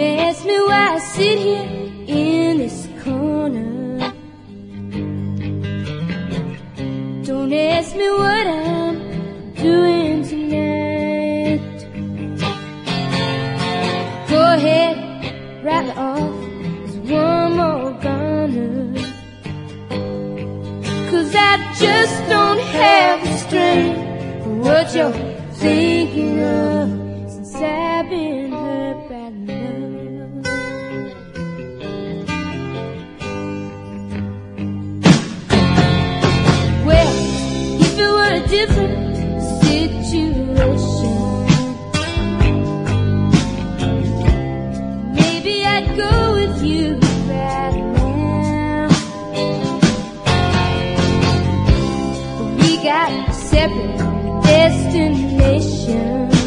ask me why I sit here in this corner. Don't ask me what I'm doing tonight. Go ahead, write me off as one more goner, 'cause I just don't have the strength for what you're thinking of, since I've been hurt by love. Well, if it were a different situation, maybe I'd go with you right now. But we got separate destinations.